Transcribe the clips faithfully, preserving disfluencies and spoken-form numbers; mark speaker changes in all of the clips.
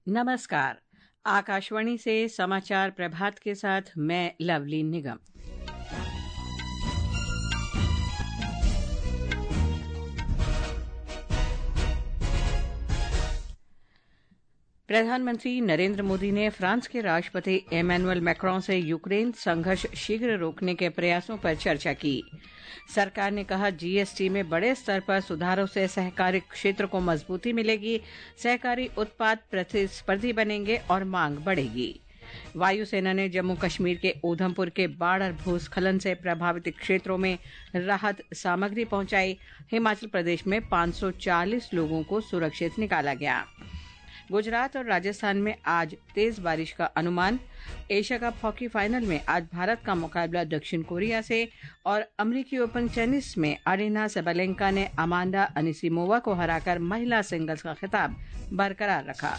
Speaker 1: नमस्कार। आकाशवाणी से समाचार प्रभात के साथ मैं लवली निगम। प्रधानमंत्री नरेंद्र मोदी ने फ्रांस के राष्ट्रपति इमैनुअल मैक्रों से यूक्रेन संघर्ष शीघ्र रोकने के प्रयासों पर चर्चा की। सरकार ने कहा, जीएसटी में बड़े स्तर पर सुधारों से सहकारी क्षेत्र को मजबूती मिलेगी, सहकारी उत्पाद प्रतिस्पर्धी बनेंगे और मांग बढ़ेगी। वायुसेना ने जम्मू कश्मीर के ऊधमपुर के बाढ़ और भूस्खलन से प्रभावित क्षेत्रों में राहत सामग्री पहुंचाई। हिमाचल प्रदेश में पाँच सौ चालीस लोगों को सुरक्षित निकाला गया। गुजरात और राजस्थान में आज तेज बारिश का अनुमान। एशिया कप हॉकी फाइनल में आज भारत का मुकाबला दक्षिण कोरिया से और अमेरिकी ओपन टेनिस में अरीना सेबालेंका ने अमांडा अनिसिमोवा को हराकर महिला सिंगल्स का खिताब बरकरार रखा।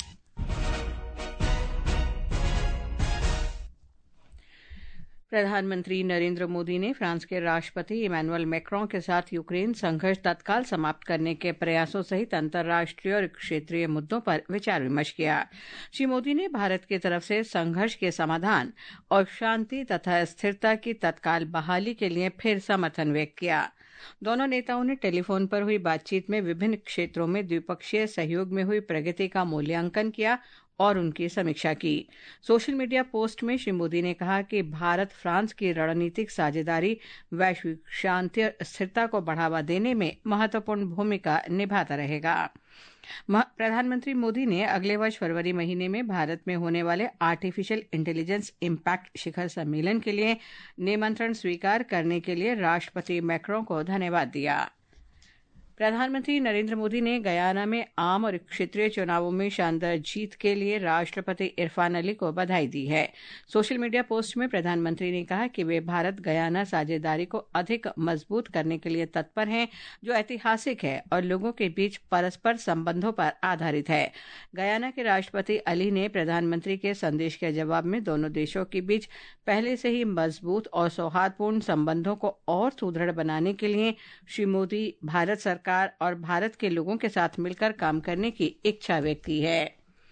Speaker 1: प्रधानमंत्री नरेंद्र मोदी ने फ्रांस के राष्ट्रपति इमैनुअल मैक्रों के साथ यूक्रेन संघर्ष तत्काल समाप्त करने के प्रयासों सहित अंतर्राष्ट्रीय और क्षेत्रीय मुद्दों पर विचार विमर्श किया। श्री मोदी ने भारत की तरफ से संघर्ष के समाधान और शांति तथा स्थिरता की तत्काल बहाली के लिए फिर समर्थन व्यक्त किया। दोनों नेताओं ने टेलीफोन पर हुई बातचीत में विभिन्न क्षेत्रों में द्विपक्षीय सहयोग में हुई प्रगति का मूल्यांकन किया और उनकी समीक्षा की। सोशल मीडिया पोस्ट में श्री मोदी ने कहा कि भारत फ्रांस की रणनीतिक साझेदारी वैश्विक शांति और स्थिरता को बढ़ावा देने में महत्वपूर्ण भूमिका निभाता रहेगा। प्रधानमंत्री मोदी ने अगले वर्ष फरवरी महीने में भारत में होने वाले आर्टिफिशियल इंटेलिजेंस इम्पैक्ट शिखर सम्मेलन के लिए निमंत्रण स्वीकार करने के लिए राष्ट्रपति मैक्रों को धन्यवाद दिया। प्रधानमंत्री नरेंद्र मोदी ने गयाना में आम और क्षेत्रीय चुनावों में शानदार जीत के लिए राष्ट्रपति इरफान अली को बधाई दी है। सोशल मीडिया पोस्ट में प्रधानमंत्री ने कहा कि वे भारत गयाना साझेदारी को अधिक मजबूत करने के लिए तत्पर हैं, जो ऐतिहासिक है और लोगों के बीच परस्पर संबंधों पर आधारित है। गयाना के राष्ट्रपति अली ने प्रधानमंत्री के संदेश के जवाब में दोनों देशों के बीच पहले से ही मजबूत और सौहार्दपूर्ण संबंधों को और सुदृढ़ बनाने के लिए श्री मोदी भारत सरकार और भारत के लोगों के साथ मिलकर काम करने की इच्छा व्यक्त की है।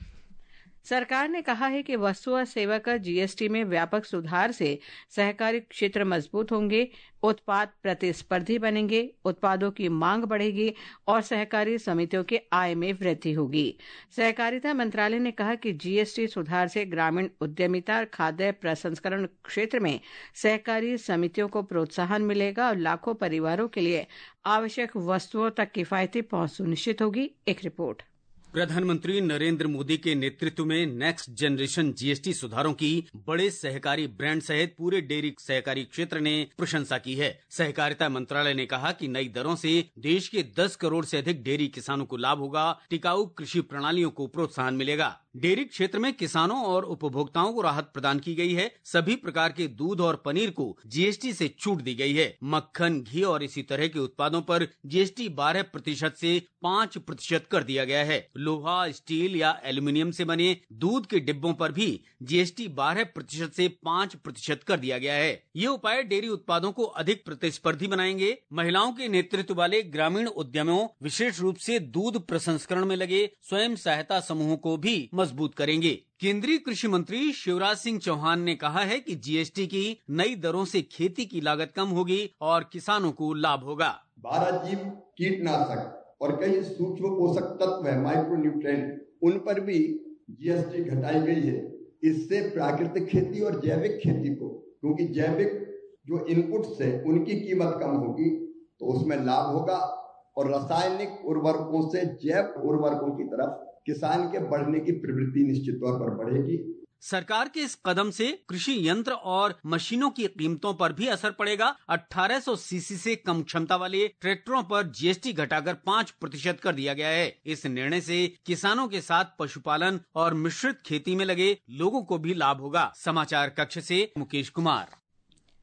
Speaker 1: सरकार ने कहा है कि वस्तु और सेवा कर जीएसटी में व्यापक सुधार से सहकारी क्षेत्र मजबूत होंगे, उत्पाद प्रतिस्पर्धी बनेंगे, उत्पादों की मांग बढ़ेगी और सहकारी समितियों की आय में वृद्धि होगी। सहकारिता मंत्रालय ने कहा कि जीएसटी सुधार से ग्रामीण उद्यमिता और खाद्य प्रसंस्करण क्षेत्र में सहकारी समितियों को प्रोत्साहन मिलेगा और लाखों परिवारों के लिए आवश्यक वस्तुओं तक किफायती पहुंच सुनिश्चित होगी। एक रिपोर्ट।
Speaker 2: प्रधानमंत्री नरेंद्र मोदी के नेतृत्व में नेक्स्ट जनरेशन जीएसटी सुधारों की बड़े सहकारी ब्रांड सहित पूरे डेयरी सहकारी क्षेत्र ने प्रशंसा की है। सहकारिता मंत्रालय ने कहा कि नई दरों से देश के दस करोड़ से अधिक डेयरी किसानों को लाभ होगा, टिकाऊ कृषि प्रणालियों को प्रोत्साहन मिलेगा। डेयरी क्षेत्र में किसानों और उपभोक्ताओं को राहत प्रदान की गई है। सभी प्रकार के दूध और पनीर को जीएसटी से छूट दी गई है। मक्खन, घी और इसी तरह के उत्पादों पर जीएसटी बारह प्रतिशत से पाँच प्रतिशत कर दिया गया है। लोहा, स्टील या एल्यूमिनियम से बने दूध के डिब्बों पर भी जीएसटी बारह प्रतिशत से पाँच प्रतिशत कर दिया गया है। ये उपाय डेयरी उत्पादों को अधिक प्रतिस्पर्धी बनाएंगे। महिलाओं के नेतृत्व वाले ग्रामीण उद्यमों, विशेष रूप से दूध प्रसंस्करण में लगे स्वयं सहायता समूहों को भी मजबूत करेंगे। केंद्रीय कृषि मंत्री शिवराज सिंह चौहान ने कहा है कि जीएसटी की नई दरों से खेती की लागत कम होगी और किसानों को लाभ होगा।
Speaker 3: बारह जीव कीटनाशक और कई सूक्ष्म पोषक तत्व है, माइक्रो न्यूट्रिएंट, उन पर भी जीएसटी घटाई गई है। इससे प्राकृतिक खेती और जैविक खेती को, क्योंकि जैविक जो इनपुट्स है उनकी कीमत कम होगी तो उसमें लाभ होगा और रासायनिक उर्वरकों से जैव उर्वरकों की तरफ किसान के बढ़ने की प्रवृत्ति निश्चित तौर पर बढ़ेगी।
Speaker 2: सरकार के इस कदम से कृषि यंत्र और मशीनों की कीमतों पर भी असर पड़ेगा। अठारह सौ सीसी से कम क्षमता वाले ट्रैक्टरों पर जीएसटी घटाकर पाँच प्रतिशत कर दिया गया है। इस निर्णय से किसानों के साथ पशुपालन और मिश्रित खेती में लगे लोगों को भी लाभ होगा। समाचार कक्ष से मुकेश कुमार।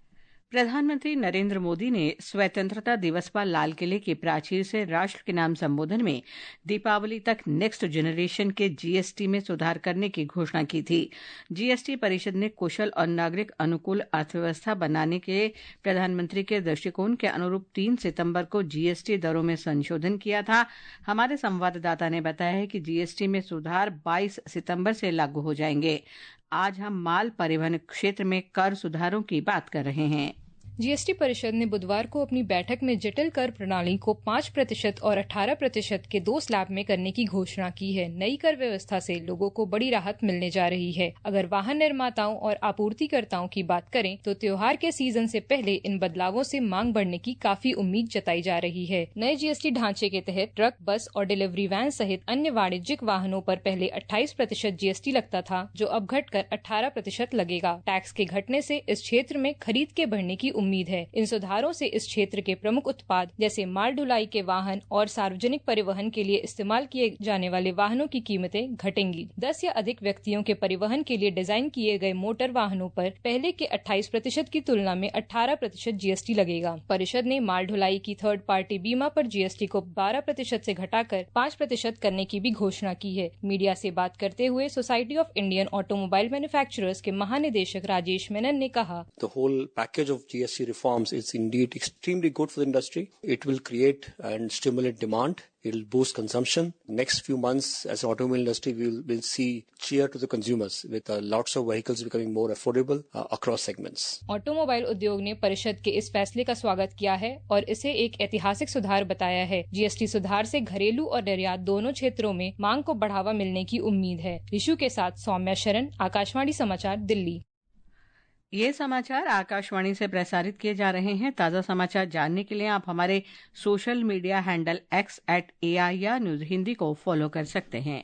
Speaker 1: प्रधानमंत्री नरेंद्र मोदी ने स्वतंत्रता दिवस पर लाल किले की प्राचीर से राष्ट्र के नाम संबोधन में दीपावली तक नेक्स्ट जनरेशन के जीएसटी में सुधार करने की घोषणा की थी। जीएसटी परिषद ने कुशल और नागरिक अनुकूल अर्थव्यवस्था बनाने के प्रधानमंत्री के दृष्टिकोण के अनुरूप तीन सितंबर को जीएसटी दरों में संशोधन किया था। हमारे संवाददाता ने बताया है कि जीएसटी में सुधार बाईस सितंबर से लागू हो जाएंगे। आज हम माल परिवहन क्षेत्र में कर सुधारों की बात कर रहे हैं।
Speaker 4: जीएसटी परिषद ने बुधवार को अपनी बैठक में जटिल कर प्रणाली को पाँच प्रतिशत और अठारह प्रतिशत के दो स्लैब में करने की घोषणा की है। नई कर व्यवस्था से लोगों को बड़ी राहत मिलने जा रही है। अगर वाहन निर्माताओं और आपूर्तिकर्ताओं की बात करें तो त्योहार के सीजन से पहले इन बदलावों से मांग बढ़ने की काफी उम्मीद जताई जा रही है। नए जीएसटी ढांचे के तहत ट्रक, बस और डिलीवरी वैन सहित अन्य वाणिज्यिक वाहनों पर पहले अट्ठाईस प्रतिशत जीएसटी लगता था, जो अब घटकर अठारह प्रतिशत लगेगा। टैक्स के घटने से इस क्षेत्र में खरीद के बढ़ने की उम्मीद है। इन सुधारों से इस क्षेत्र के प्रमुख उत्पाद जैसे माल ढुलाई के वाहन और सार्वजनिक परिवहन के लिए इस्तेमाल किए जाने वाले वाहनों की कीमतें घटेंगी। दस या अधिक व्यक्तियों के परिवहन के लिए डिजाइन किए गए मोटर वाहनों पर पहले के अट्ठाईस प्रतिशत की तुलना में अठारह प्रतिशत जीएसटी लगेगा। परिषद ने माल ढुलाई की थर्ड पार्टी बीमा पर जीएसटी को बारह प्रतिशत से घटाकर पाँच प्रतिशत करने की भी घोषणा की है। मीडिया से बात करते हुए society of Indian automobile manufacturers के महानिदेशक राजेश मेनन ने कहा,
Speaker 5: The whole package of G S T reforms is indeed extremely good for the industry. It will create and stimulate demand. It will boost consumption. Next few months, as an automobile industry, we will will see cheer to the consumers with uh, lots of vehicles becoming more affordable uh, across segments.
Speaker 4: Automobile उद्योग ने परिषद के इस फैसले का स्वागत किया है और इसे एक ऐतिहासिक सुधार बताया है। जीएसटी सुधार से घरेलू और निर्यात दोनों क्षेत्रों में मांग को बढ़ावा मिलने की उम्मीद है। ऋषु के साथ सौम्या शरण, आकाशवाणी समाचार, दिल्ली।
Speaker 1: ये समाचार आकाशवाणी से प्रसारित किए जा रहे हैं। ताज़ा समाचार जानने के लिए आप हमारे social media handle X at AIR news Hindi को फॉलो कर सकते हैं।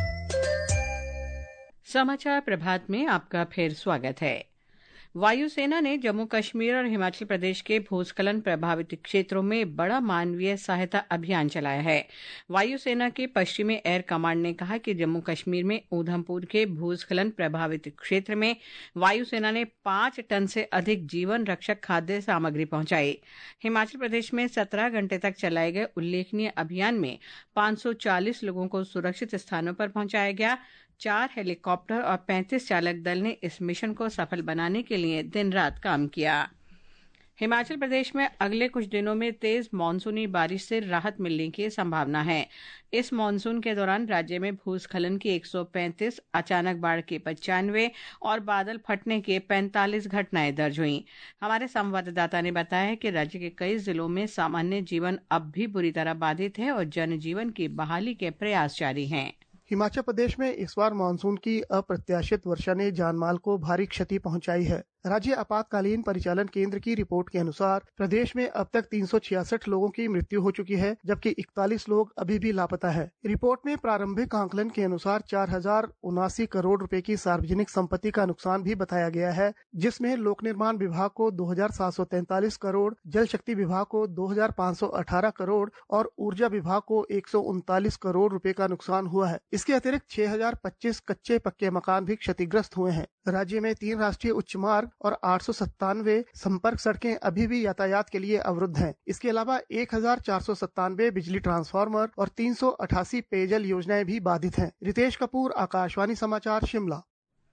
Speaker 1: समाचार प्रभात में आपका फिर स्वागत है। वायुसेना ने जम्मू कश्मीर और हिमाचल प्रदेश के भूस्खलन प्रभावित क्षेत्रों में बड़ा मानवीय सहायता अभियान चलाया है। वायुसेना के पश्चिमी एयर कमांड ने कहा कि जम्मू कश्मीर में ऊधमपुर के भूस्खलन प्रभावित क्षेत्र में वायुसेना ने पांच टन से अधिक जीवन रक्षक खाद्य सामग्री पहुंचाई। हिमाचल प्रदेश में सत्रह घंटे तक चलाए गए उल्लेखनीय अभियान में पांच सौ चालीस लोगों को सुरक्षित स्थानों पर पहुंचाया गया। चार हेलीकॉप्टर और पैंतीस चालक दल ने इस मिशन को सफल बनाने के लिए दिन रात काम किया। हिमाचल प्रदेश में अगले कुछ दिनों में तेज मानसूनी बारिश से राहत मिलने की संभावना है। इस मानसून के दौरान राज्य में भूस्खलन की एक सौ पैंतीस, अचानक बाढ़ के पचानवे और बादल फटने के पैंतालीस घटनाएं दर्ज हुई। हमारे संवाददाता ने बताया है कि राज्य के कई जिलों में सामान्य जीवन अब भी बुरी तरह बाधित है और जनजीवन की बहाली के प्रयास जारी हैं।
Speaker 6: हिमाचल प्रदेश में इस बार मानसून की अप्रत्याशित वर्षा ने जानमाल को भारी क्षति पहुंचाई है। राज्य आपातकालीन परिचालन केंद्र की रिपोर्ट के अनुसार प्रदेश में अब तक तीन सौ छियासठ लोगों की मृत्यु हो चुकी है, जबकि इकतालीस लोग अभी भी लापता है। रिपोर्ट में प्रारंभिक आंकलन के अनुसार चार हजार उनासी करोड़ रुपए की सार्वजनिक संपत्ति का नुकसान भी बताया गया है, जिसमें लोक निर्माण विभाग को दो हजार सात सौ तैंतालीस करोड़, जल शक्ति विभाग को दो हजार पाँच सौ अठारह करोड़ और ऊर्जा विभाग को एक सौ उनतालीस करोड़ रुपए का नुकसान हुआ है। इसके अतिरिक्त छह हजार पच्चीस कच्चे पक्के मकान भी क्षतिग्रस्त हुए हैं। राज्य में तीन राष्ट्रीय उच्च मार्ग और आठ सौ सत्तानवे संपर्क सड़कें अभी भी यातायात के लिए अवरुद्ध हैं। इसके अलावा एक हजार चार सौ सत्तानवे बिजली ट्रांसफार्मर और तीन सौ अठासी पेयजल योजनाएं भी बाधित हैं। रितेश कपूर, आकाशवाणी समाचार, शिमला।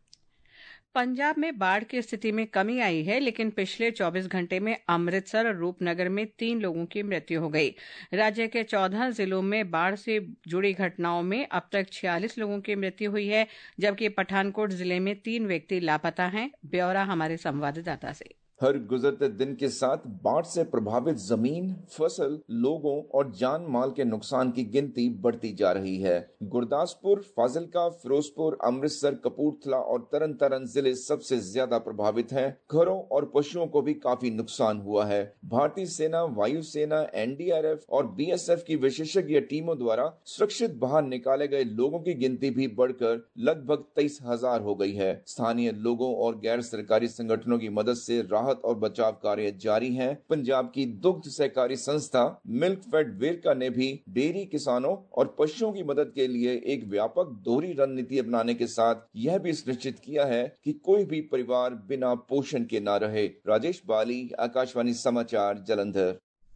Speaker 1: पंजाब में बाढ़ की स्थिति में कमी आई है, लेकिन पिछले चौबीस घंटे में अमृतसर और रूपनगर में तीन लोगों की मृत्यु हो गई। राज्य के चौदह जिलों में बाढ़ से जुड़ी घटनाओं में अब तक छियालीस लोगों की मृत्यु हुई है, जबकि पठानकोट जिले में तीन व्यक्ति लापता हैं। ब्यौरा हमारे संवाददाता से।
Speaker 7: हर गुजरते दिन के साथ बाढ़ से प्रभावित जमीन, फसल, लोगों और जान माल के नुकसान की गिनती बढ़ती जा रही है। गुरदासपुर, फाजिलका, फिरोजपुर, अमृतसर, कपूरथला और तरन तारण जिले सबसे ज्यादा प्रभावित हैं। घरों और पशुओं को भी काफी नुकसान हुआ है। भारतीय सेना, वायुसेना, एनडीआरएफ और बीएसएफ की विशेषज्ञ टीमों द्वारा सुरक्षित बाहर निकाले गए लोगों की गिनती भी बढ़कर लगभग तेईस हजार हो गई है। स्थानीय लोगों और गैर सरकारी संगठनों की मदद से राहत राहत और बचाव कार्य जारी हैं। पंजाब की दुग्ध सहकारी संस्था मिल्क फेड वेरका ने भी डेयरी किसानों और पशुओं की मदद के लिए एक व्यापक दोहरी रणनीति अपनाने के साथ यह भी सुनिश्चित किया है कि कोई भी परिवार बिना पोषण के न रहे। राजेश बाली, आकाशवाणी समाचार, जालंधर।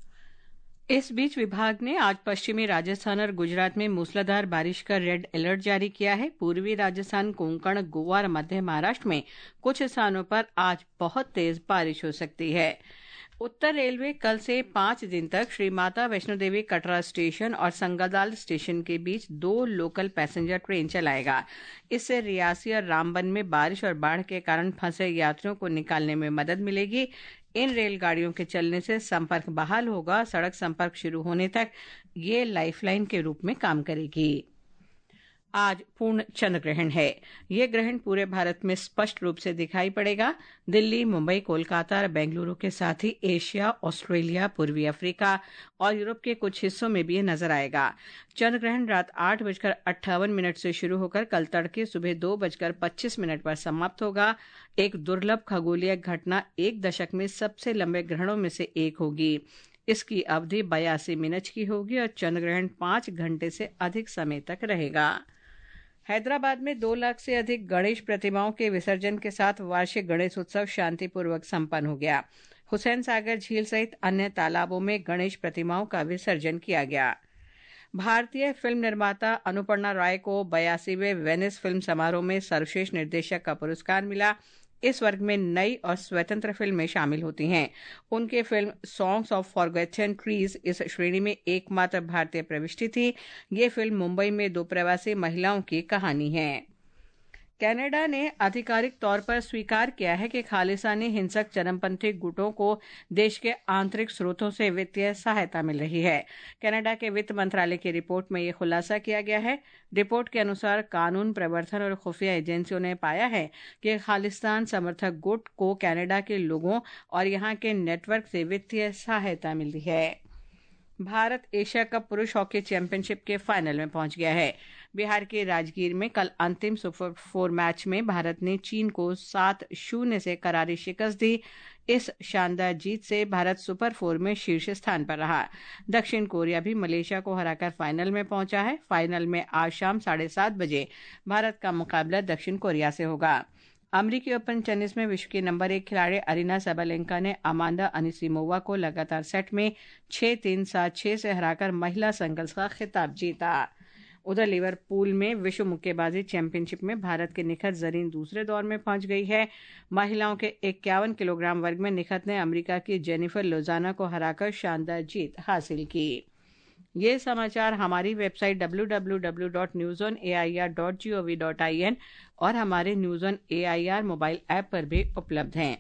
Speaker 1: इस बीच विभाग ने आज पश्चिमी राजस्थान और गुजरात में मूसलाधार बारिश का रेड अलर्ट जारी किया है। पूर्वी राजस्थान, कोंकण, गोवा और मध्य महाराष्ट्र में कुछ स्थानों पर आज बहुत तेज बारिश हो सकती है। उत्तर रेलवे कल से पांच दिन तक श्री माता वैष्णो देवी कटरा स्टेशन और संगादाल स्टेशन के बीच दो लोकल पैसेंजर ट्रेन चलाएगा। इससे रियासी और रामबन में बारिश और बाढ़ के कारण फंसे यात्रियों को निकालने में मदद मिलेगी। इन रेलगाड़ियों के चलने से संपर्क बहाल होगा। सड़क संपर्क शुरू होने तक ये लाइफलाइन के रूप में काम करेगी। आज पूर्ण चंद्र ग्रहण है। यह ग्रहण पूरे भारत में स्पष्ट रूप से दिखाई पड़ेगा। दिल्ली, मुंबई, कोलकाता और बेंगलुरु के साथ ही एशिया, ऑस्ट्रेलिया, पूर्वी अफ्रीका और यूरोप के कुछ हिस्सों में भी यह नजर आएगा। चंद्र ग्रहण रात आठ बजकर अट्ठावन मिनट से शुरू होकर कल तड़के सुबह दो बजकर पच्चीस मिनट पर समाप्त होगा। एक दुर्लभ खगोलीय घटना एक दशक में सबसे लंबे ग्रहणों में से एक होगी। इसकी अवधि बयासी मिनट की होगी और चंद्र ग्रहण पांच घंटे से अधिक समय तक रहेगा। हैदराबाद में दो लाख से अधिक गणेश प्रतिमाओं के विसर्जन के साथ वार्षिक गणेश उत्सव शांतिपूर्वक संपन्न हो गया। हुसैन सागर झील सहित अन्य तालाबों में गणेश प्रतिमाओं का विसर्जन किया गया। भारतीय फिल्म निर्माता अनुपर्णा राय को बयासीवें वेनिस फिल्म समारोह में सर्वश्रेष्ठ निर्देशक का पुरस्कार मिला। इस वर्ग में नई और स्वतंत्र फिल्में शामिल होती हैं। उनकी film songs of forgotten trees इस श्रेणी में एकमात्र भारतीय प्रविष्टि थी। ये फिल्म मुंबई में दो प्रवासी महिलाओं की कहानी है। कनाडा ने आधिकारिक तौर पर स्वीकार किया है कि खालिस्तानी हिंसक चरमपंथी गुटों को देश के आंतरिक स्रोतों से वित्तीय सहायता मिल रही है। कनाडा के वित्त मंत्रालय की रिपोर्ट में यह खुलासा किया गया है। रिपोर्ट के अनुसार कानून प्रवर्तन और खुफिया एजेंसियों ने पाया है कि खालिस्तान समर्थक गुट को कनाडा के लोगों और यहां के नेटवर्क से वित्तीय सहायता मिली है। भारत एशिया कप पुरुष हॉकी चैंपियनशिप के फाइनल में पहुंच गया है। बिहार के राजगीर में कल अंतिम सुपर फोर मैच में भारत ने चीन को सात शून्य से करारी शिकस्त दी। इस शानदार जीत से भारत सुपर फोर में शीर्ष स्थान पर रहा। दक्षिण कोरिया भी मलेशिया को हराकर फाइनल में पहुंचा है। फाइनल में आज शाम साढ़े सात बजे भारत का मुकाबला दक्षिण कोरिया से होगा। अमेरिकी ओपन टेनिस में विश्व की नंबर एक खिलाड़ी अरीना साबालेंका ने अमांडा अनिसिमोवा को लगातार सेट में छह तीन सात छह से हराकर महिला सिंगल्स का खिताब जीता। उधर लिवरपूल में विश्व मुक्केबाजी चैंपियनशिप में भारत की निखत जरीन दूसरे दौर में पहुंच गई है। महिलाओं के इक्यावन किलोग्राम वर्ग में निखत ने अमेरिका की जेनिफर लोजाना को हराकर शानदार जीत हासिल की। ये समाचार हमारी website W W W dot news on A I R dot G O V dot I N और हमारे news on A I R mobile app पर भी उपलब्ध हैं।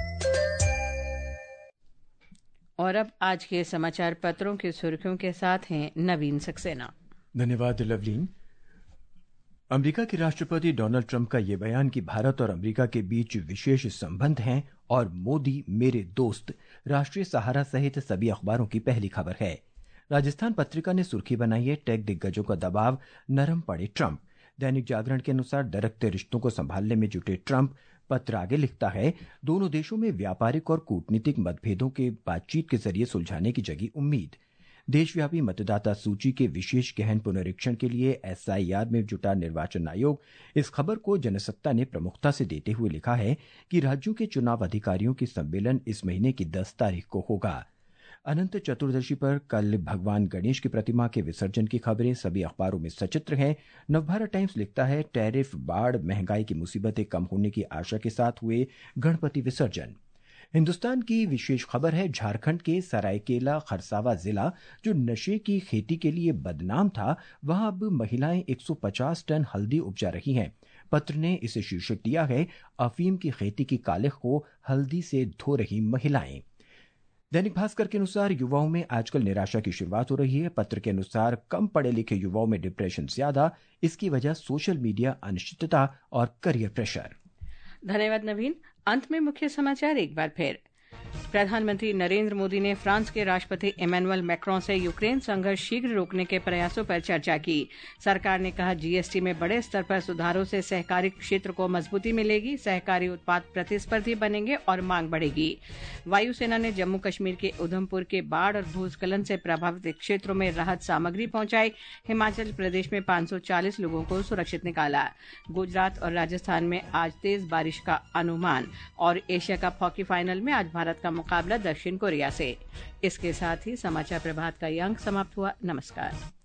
Speaker 1: और अब आज के समाचार पत्रों की सुर्खियों के साथ हैं नवीन सक्सेना।
Speaker 8: धन्यवाद लवलीन। अमेरिका के राष्ट्रपति डोनाल्ड ट्रंप का ये बयान कि भारत और अमेरिका के बीच विशेष संबंध हैं और मोदी मेरे दोस्त राष्ट्रीय सहारा सहित सभी अखबारों की पहली खबर है। राजस्थान पत्रिका ने सुर्खी बनाई है, टेक दिग्गजों का दबाव, नरम पड़े ट्रंप। दैनिक जागरण के अनुसार दरकते रिश्तों को संभालने में जुटे ट्रंप। पत्र आगे लिखता है, दोनों देशों में व्यापारिक और कूटनीतिक मतभेदों के बातचीत के जरिए सुलझाने की जगी उम्मीद। देशव्यापी मतदाता सूची के विशेष गहन पुनरीक्षण के लिए एस आई आर में जुटा निर्वाचन आयोग। इस खबर को जनसत्ता ने प्रमुखता से देते हुए लिखा है कि राज्यों के चुनाव अधिकारियों की सम्मेलन इस महीने की दस तारीख को होगा। अनंत चतुर्दशी पर कल भगवान गणेश की प्रतिमा के विसर्जन की खबरें सभी अखबारों में सचित्र हैं। नवभारत टाइम्स लिखता है, टैरिफ, बाढ़, महंगाई की मुसीबतें कम होने की आशा के साथ हुए गणपति विसर्जन। हिंदुस्तान की विशेष खबर है, झारखंड के सरायकेला खरसावा जिला जो नशे की खेती के लिए बदनाम था, वहां अब महिलाएं एक सौ पचास टन हल्दी उपजा रही हैं। पत्र ने इसे शीर्षक दिया है, अफीम की खेती की कालिख को हल्दी से धो रही महिलाएं। दैनिक भास्कर के अनुसार युवाओं में आजकल निराशा की शुरुआत हो रही है। पत्र के अनुसार कम पढ़े लिखे युवाओं में डिप्रेशन ज्यादा, इसकी वजह सोशल मीडिया, अनिश्चितता और करियर प्रेशर।
Speaker 1: धन्यवाद नवीन। अंत में मुख्य समाचार एक बार फिर। प्रधानमंत्री नरेंद्र मोदी ने फ्रांस के राष्ट्रपति इमैनुअल मैक्रों से यूक्रेन संघर्ष शीघ्र रोकने के प्रयासों पर चर्चा की। सरकार ने कहा जीएसटी में बड़े स्तर पर सुधारों से सहकारी क्षेत्र को मजबूती मिलेगी, सहकारी उत्पाद प्रतिस्पर्धी बनेंगे और मांग बढ़ेगी। वायुसेना ने जम्मू कश्मीर के उधमपुर के बाढ़ और भूस्खलन से प्रभावित क्षेत्रों में राहत सामग्री पहुंचाई। हिमाचल प्रदेश में पाँच सौ चालीस लोगों को सुरक्षित निकाला। गुजरात और राजस्थान में आज तेज बारिश का अनुमान। और एशिया कप हॉकी फाइनल में आज भारत का मुकाबला दक्षिण कोरिया से। इसके साथ ही समाचार प्रभात का ये अंक समाप्त हुआ। नमस्कार।